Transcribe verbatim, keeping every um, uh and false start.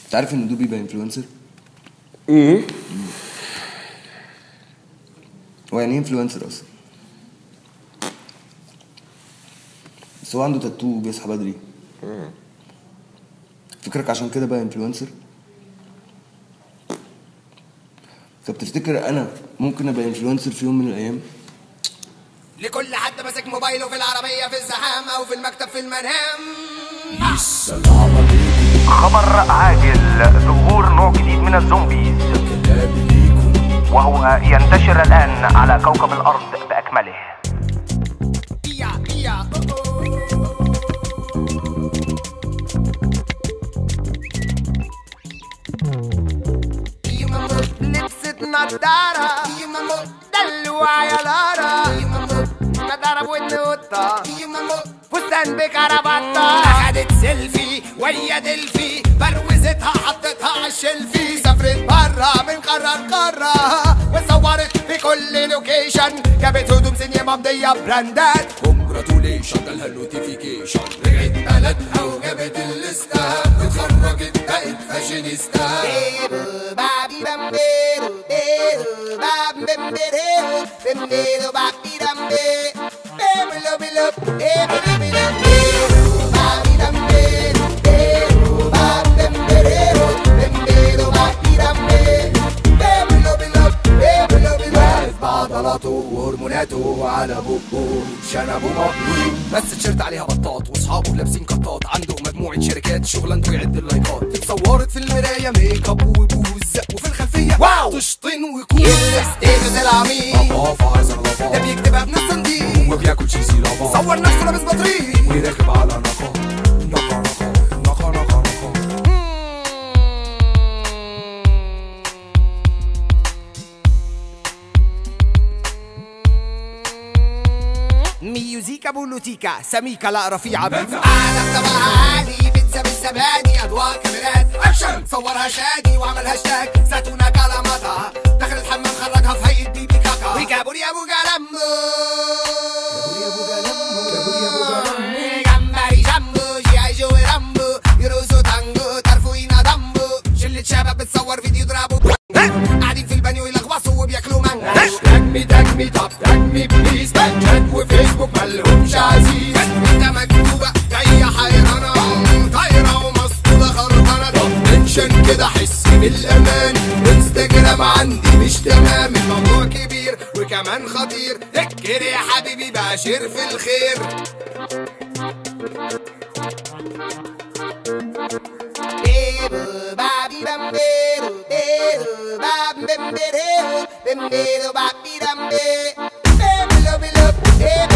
انت عارف ان دوبي بقى انفلونسر؟ امم هو يعني ايه انفلونسر اصلا؟ بس هو عنده تاتو وبيصحى بدري. فكرك عشان كده بقى انفلونسر؟ طب تفتكر انا ممكن ابقى انفلونسر في يوم من الايام؟ لكل حد ماسك موبايله في العربية في الزحام أو في المكتب في المنام. السلام عليكم. خبر عاجل، ظهور نوع جديد من الزومبيز وهو ينتشر الآن على كوكب الأرض بأكمله. لبست نضارة دلوع يا لارا، نضارة بودن قطة فستان بكرافطة، أخدت سيلفي ويا دلفي بروزتها حطتها عالشلفي، سافرت برا من قارة لقارة وصورت في كل لوكيشن، جابت هدوم سينيا ممضية براندات، كونجراتوليشن جالها النوتيفيكيشن، رجعت بلدها وجابت الليستة، اتخرجت بقت فاشينيستا. بابي بامبيرو بيرو بام بامبيرو بامبيرو بابي دامبي بيرو بيرو بيرو بيرو بابي دامبيرو بيرو بام بامبيرو بامبيرو بابي دامبي بيرو بيرو بيرو بيرو واقف بعضلاته وهرموناته على بوبو شنبه مبلول، بس تيشيرت عليها بطاط واصحابه لابسين قطاط، عنده مجموعة شركات شغلانته يعد اللايكات، اتصورت في المراية ميك اب وبوز وفي الخلفية واو تشطين وكوز، ستيفز العميق ده بيكتبها بنص صنديق وبياكل شيزي لافا، صور نفسه لابس بطريق ويراكب على نقا نقا نقا نقا نقا نقا. ميوزيكا بولوتيكا سميكا لا رفيعة بيتزا أعلى طبقة عالي بيتزا بالزبادي أضواء كاميرات أكشن صورها شادي وعمل هاشتاج زيتونة كلاماتا، دخل الحمام خرجها في هيئة بيبي كاكا ويجابوا يا أبو جلمبو جمبري جامبو جي أي جو رامبو يروزو تانجو ترفوينا دامبو، شلة شباب بتصور فيديو يضربوا قاعدين في البانيو يلغوصوا وبياكلوا مانجا، تاجمي تاجمي طب تاجمي بليز، بانجات وفيسبوك ملهمش عزيز، انت مكتوبة جاية حيرانة طايرة ومسطولة خربانة، طب منشن كده حس بالامان، انستجرام عندي مش تمام، الموضوع كبير وكمان خطير، فكر يا حبيبي باشر في الخير. بابي بامبيرو بيرو بام بامبيرو بامبيرو بابي دامبي بيرو بيرو